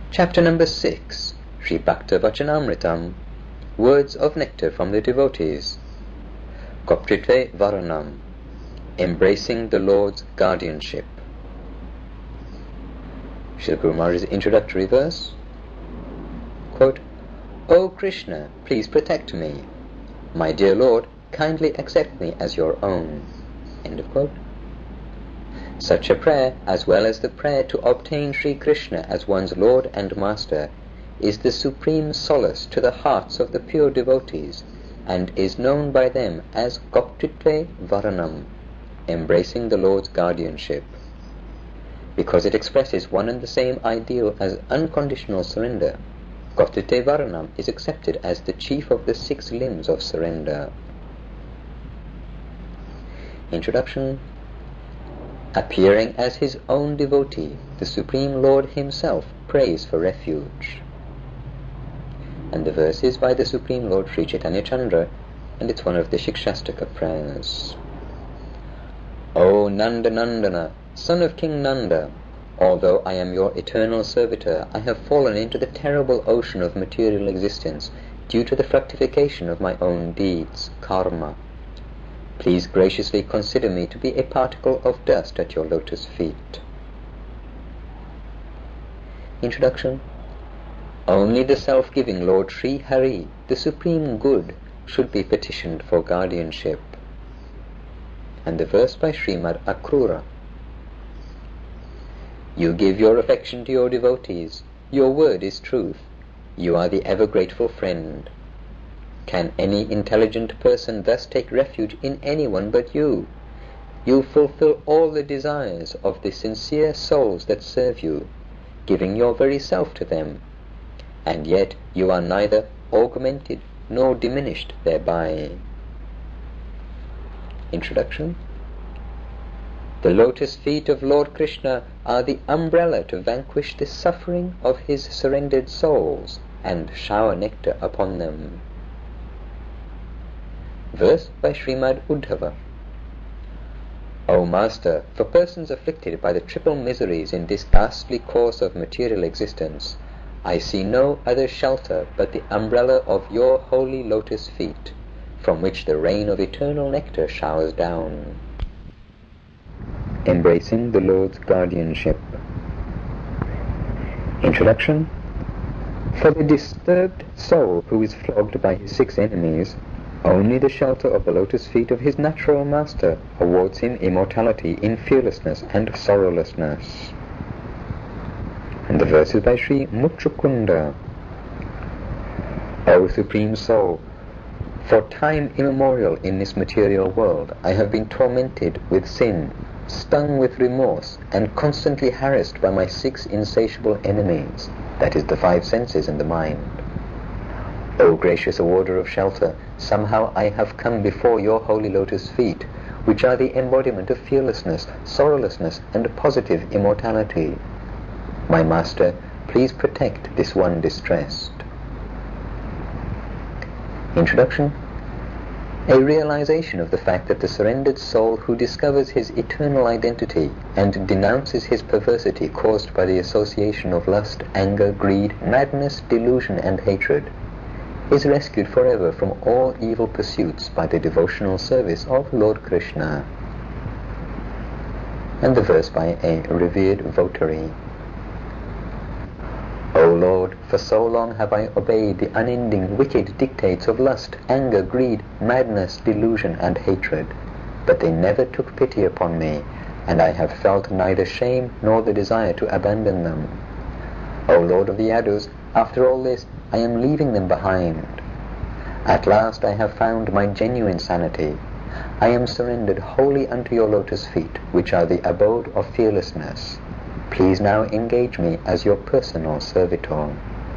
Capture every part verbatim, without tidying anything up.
Chapter number six, Sri Bhakta Vachanamritam, Words of Nectar from the Devotees. Goptritve Varanam, Embracing the Lord's Guardianship. Srila Guru Maharaj's introductory verse, quote, O Krishna, please protect me. My dear Lord, kindly accept me as your own. End of quote. Such a prayer, as well as the prayer to obtain Sri Krishna as one's Lord and Master, is the supreme solace to the hearts of the pure devotees, and is known by them as Goptritve Varanam, embracing the Lord's guardianship. Because it expresses one and the same ideal as unconditional surrender, Goptritve Varanam is accepted as the chief of the six limbs of surrender. Introduction. Appearing as his own devotee, the Supreme Lord himself prays for refuge. And the verse is by the Supreme Lord Sri Chaitanya Chandra, and it's one of the Shikshastaka prayers. O Nanda Nandana, son of King Nanda, although I am your eternal servitor, I have fallen into the terrible ocean of material existence due to the fructification of my own deeds, karma. Please graciously consider me to be a particle of dust at your lotus feet. Introduction. Only the self-giving Lord Sri Hari, the Supreme Good, should be petitioned for guardianship. And the verse by Srimad Akrura. You give your affection to your devotees. Your word is truth. You are the ever-grateful friend. Can any intelligent person thus take refuge in anyone but you? You fulfill all the desires of the sincere souls that serve you, giving your very self to them, and yet you are neither augmented nor diminished thereby. Introduction. The lotus feet of Lord Krishna are the umbrella to vanquish the suffering of his surrendered souls and shower nectar upon them. Verse by Srimad Uddhava. O Master, for persons afflicted by the triple miseries in this ghastly course of material existence, I see no other shelter but the umbrella of your holy lotus feet, from which the rain of eternal nectar showers down. Embracing the Lord's guardianship. Introduction. For the disturbed soul who is flogged by his six enemies, only the shelter of the lotus feet of his natural master awards him immortality in fearlessness and sorrowlessness. And the verse is by Sri Muchukunda. O Supreme Soul, for time immemorial in this material world I have been tormented with sin, stung with remorse, and constantly harassed by my six insatiable enemies, that is, the five senses and the mind. O gracious awarder of shelter, somehow I have come before your holy lotus feet, which are the embodiment of fearlessness, sorrowlessness, and positive immortality. My Master, please protect this one distressed. Introduction. A realization of the fact that the surrendered soul who discovers his eternal identity and denounces his perversity caused by the association of lust, anger, greed, madness, delusion, and hatred is rescued forever from all evil pursuits by the devotional service of Lord Krishna. And the verse by a revered votary. O Lord, for so long have I obeyed the unending wicked dictates of lust, anger, greed, madness, delusion, and hatred, but they never took pity upon me, and I have felt neither shame nor the desire to abandon them. O Lord of the Yadus, after all this, I am leaving them behind. At last I have found my genuine sanity. I am surrendered wholly unto your lotus feet, which are the abode of fearlessness. Please now engage me as your personal servitor.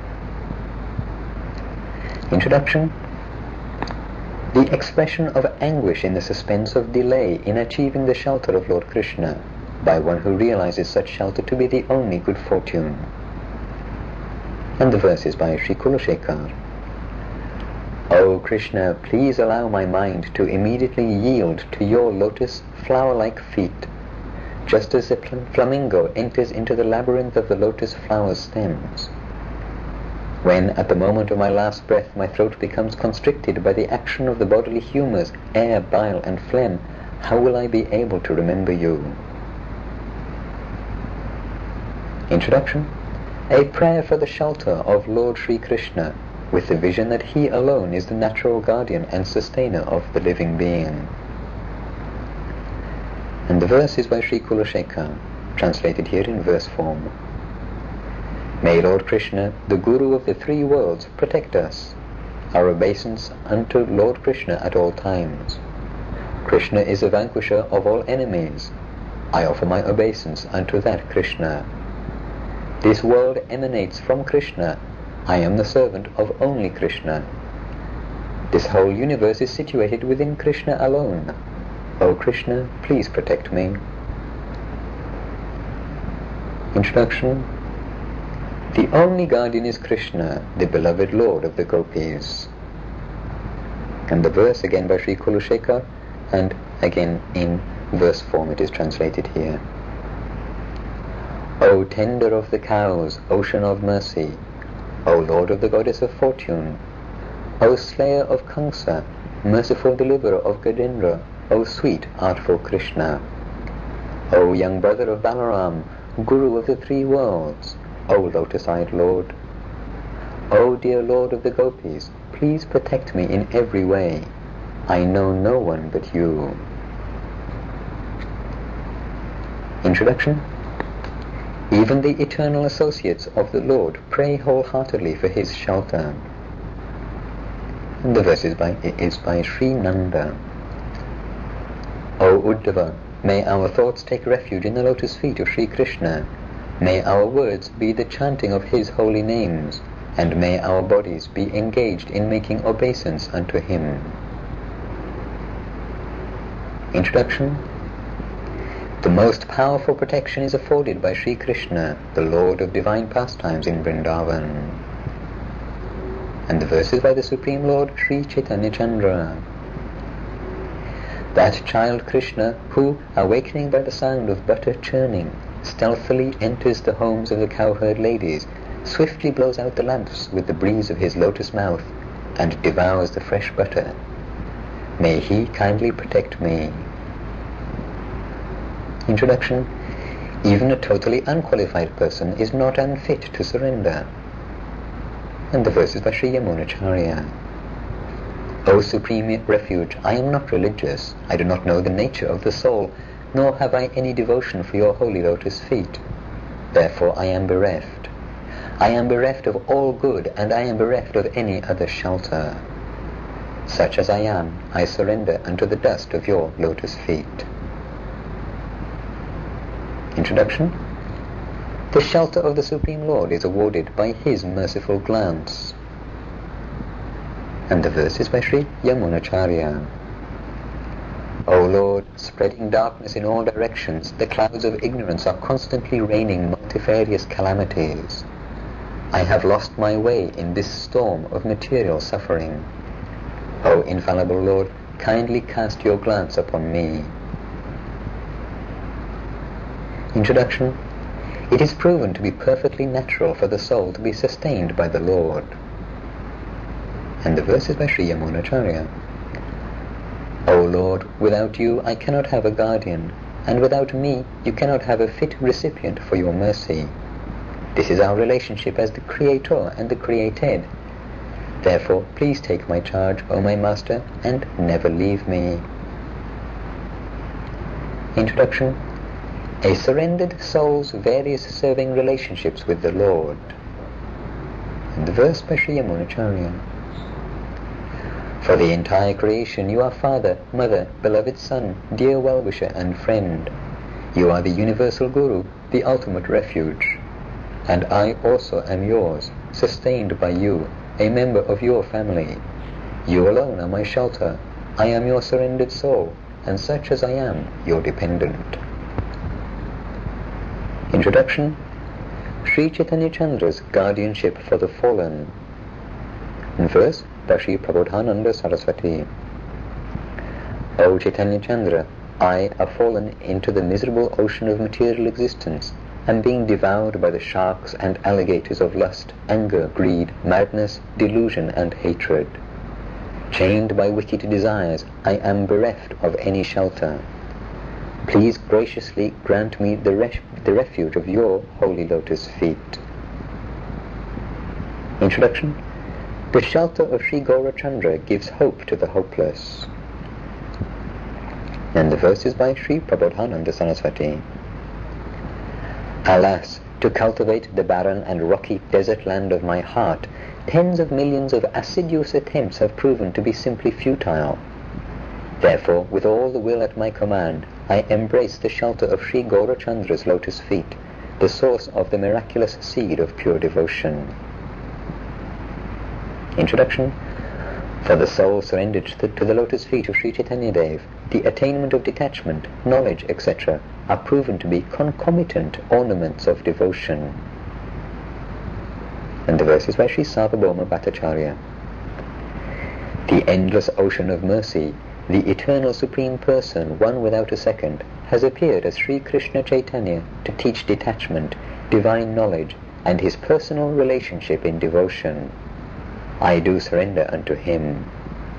Introduction. The expression of anguish in the suspense of delay in achieving the shelter of Lord Krishna, by one who realizes such shelter to be the only good fortune. And the verse is by Sri Kulashekar. O Krishna, please allow my mind to immediately yield to your lotus flower-like feet, just as the flamingo enters into the labyrinth of the lotus flower stems, When at the moment of my last breath my throat becomes constricted by the action of the bodily humours, air, bile and phlegm, how will I be able to remember you? Introduction. A prayer for the shelter of Lord Sri Krishna, with the vision that he alone is the natural guardian and sustainer of the living being. And the verse is by Sri Kulashekar, translated here in verse form. May Lord Krishna, the Guru of the three worlds, protect us, our obeisance unto Lord Krishna at all times. Krishna is the vanquisher of all enemies. I offer my obeisance unto that Krishna. This world emanates from Krishna. I am the servant of only Krishna. This whole universe is situated within Krishna alone. O Krishna, please protect me. Introduction. The only guardian is Krishna, the beloved Lord of the Gopis. And the verse again by Sri Kulashekar, and again in verse form it is translated here. O tender of the cows, ocean of mercy, O Lord of the goddess of fortune, O slayer of Kamsa, merciful deliverer of Gadendra, O sweet, artful Krishna, O young brother of Balaram, Guru of the three worlds, O lotus-eyed Lord, O dear Lord of the Gopis, please protect me in every way. I know no one but you. Introduction. Even the eternal associates of the Lord pray wholeheartedly for his shelter. And the verse is by, is by Sri Nanda. O Uddhava, may our thoughts take refuge in the lotus feet of Sri Krishna. May our words be the chanting of his holy names, and may our bodies be engaged in making obeisance unto him. Introduction. The most powerful protection is afforded by Sri Krishna, the Lord of divine pastimes in Vrindavan. And the verse is by the Supreme Lord Sri Chaitanya Chandra. That child Krishna, who, awakening by the sound of butter churning, stealthily enters the homes of the cowherd ladies, swiftly blows out the lamps with the breeze of his lotus mouth, and devours the fresh butter. May he kindly protect me. Introduction. Even a totally unqualified person is not unfit to surrender. And the verse is by Sri Yamunacharya. O Supreme Refuge, I am not religious. I do not know the nature of the soul, nor have I any devotion for your holy lotus feet. Therefore I am bereft. I am bereft of all good, and I am bereft of any other shelter. Such as I am, I surrender unto the dust of your lotus feet. Introduction. The shelter of the Supreme Lord is awarded by his merciful glance. And the verse is by Sri Yamunacharya. O Lord, spreading darkness in all directions, the clouds of ignorance are constantly raining multifarious calamities. I have lost my way in this storm of material suffering. O infallible Lord, kindly cast your glance upon me. Introduction. It is proven to be perfectly natural for the soul to be sustained by the Lord. And the verse is by Sri Yamunacharya. O Lord, without you I cannot have a guardian, and without me you cannot have a fit recipient for your mercy. This is our relationship as the Creator and the created. Therefore, please take my charge, O my Master, and never leave me. Introduction. A surrendered soul's various serving relationships with the Lord. And the verse by Sri Yamunacharya. For the entire creation you are Father, Mother, beloved Son, dear well-wisher and friend. You are the universal Guru, the ultimate refuge. And I also am yours, sustained by you, a member of your family. You alone are my shelter. I am your surrendered soul, and such as I am, your dependent. Introduction. Sri Chaitanya Chandra's guardianship for the fallen. In verse by Sri Prabodhananda Saraswati. O Chaitanya Chandra, I, a fallen into the miserable ocean of material existence, am being devoured by the sharks and alligators of lust, anger, greed, madness, delusion, and hatred. Chained by wicked desires, I am bereft of any shelter. Please graciously grant me the, ref- the refuge of your holy lotus feet. Introduction. The shelter of Sri Gaurachandra gives hope to the hopeless. And the verse is by Sri Prabodhananda Saraswati. Alas, to cultivate the barren and rocky desert land of my heart, tens of millions of assiduous attempts have proven to be simply futile. Therefore, with all the will at my command, I embrace the shelter of Sri Gaurachandra's lotus feet, the source of the miraculous seed of pure devotion. Introduction. For the soul surrendered to the, to the lotus feet of Sri Chaitanya Dev, the attainment of detachment, knowledge, et cetera are proven to be concomitant ornaments of devotion. And the verse is by Sri Sarvabhauma Bhattacharya. The endless ocean of mercy, the eternal Supreme Person, one without a second, has appeared as Sri Krishna Chaitanya to teach detachment, divine knowledge, and his personal relationship in devotion. I do surrender unto him.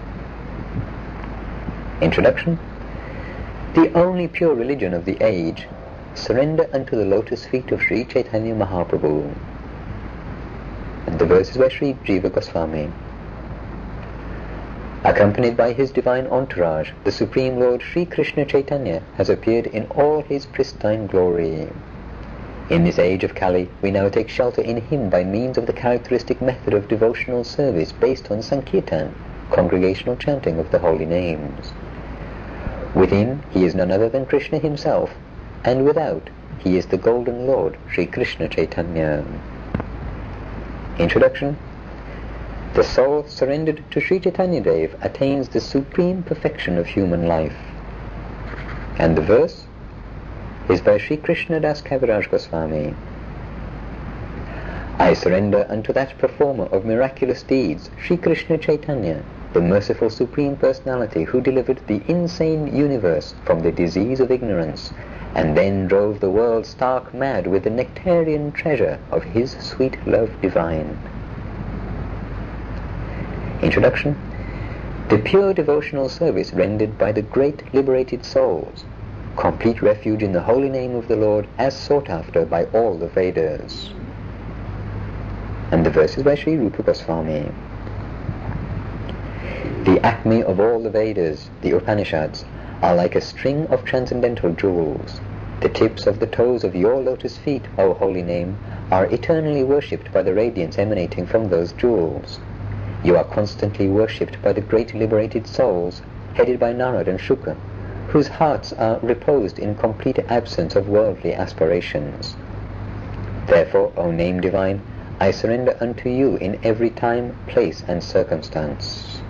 Introduction. The only pure religion of the age, surrender unto the lotus feet of Sri Chaitanya Mahaprabhu. And the verse is by Sri Jiva Goswami. Accompanied by his divine entourage, the Supreme Lord Sri Krishna Chaitanya has appeared in all his pristine glory. In this age of Kali, we now take shelter in him by means of the characteristic method of devotional service based on Sankirtan, congregational chanting of the holy names. Within, he is none other than Krishna himself, and without, he is the golden Lord, Sri Krishna Chaitanya. Introduction. The soul surrendered to Sri Chaitanya Dev attains the supreme perfection of human life. And the verse is by Sri Krishna Das Kaviraj Goswami. I surrender unto that performer of miraculous deeds, Sri Krishna Chaitanya, the merciful Supreme Personality who delivered the insane universe from the disease of ignorance, and then drove the world stark mad with the nectarian treasure of his sweet love divine. Introduction. The pure devotional service rendered by the great liberated souls, complete refuge in the holy name of the Lord as sought after by all the Vedas. And the verse is by Sri Rupa Goswami. The acme of all the Vedas, the Upanishads, are like a string of transcendental jewels. The tips of the toes of your lotus feet, O holy name, are eternally worshipped by the radiance emanating from those jewels. You are constantly worshipped by the great liberated souls, headed by Narad and Shukra, whose hearts are reposed in complete absence of worldly aspirations. Therefore, O name divine, I surrender unto you in every time, place, and circumstance.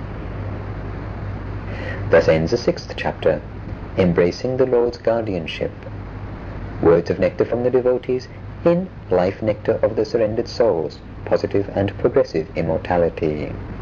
Thus ends the sixth chapter, embracing the Lord's guardianship. Words of nectar from the devotees in Life Nectar of the Surrendered Souls, Positive and Progressive Immortality.